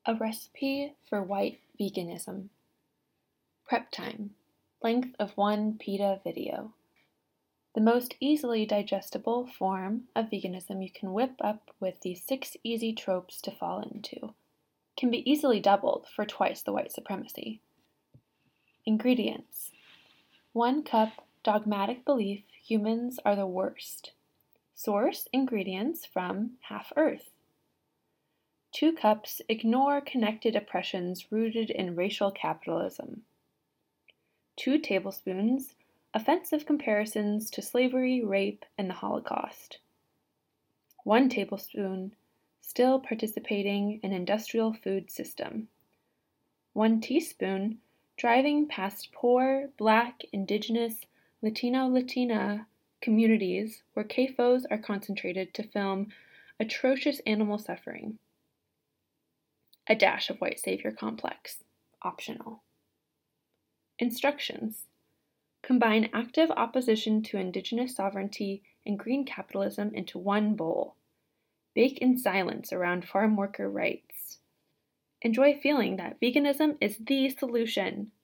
A recipe for white veganism. Prep time. Length of one PETA video. The most easily digestible form of veganism you can whip up with these 6 easy tropes to fall into. Can be easily doubled for twice the white supremacy. Ingredients. 1 cup dogmatic belief humans are the worst. Source ingredients from Half Earth. 2 cups ignore connected oppressions rooted in racial capitalism. 2 tablespoons offensive comparisons to slavery, rape, and the Holocaust. 1 tablespoon still participating in industrial food system. 1 teaspoon driving past poor, Black, Indigenous, Latina communities where CAFOs are concentrated to film atrocious animal suffering. A dash of white savior complex, optional. Instructions. Combine active opposition to indigenous sovereignty and green capitalism into one bowl. Bake in silence around farm worker rights. Enjoy feeling that veganism is the solution.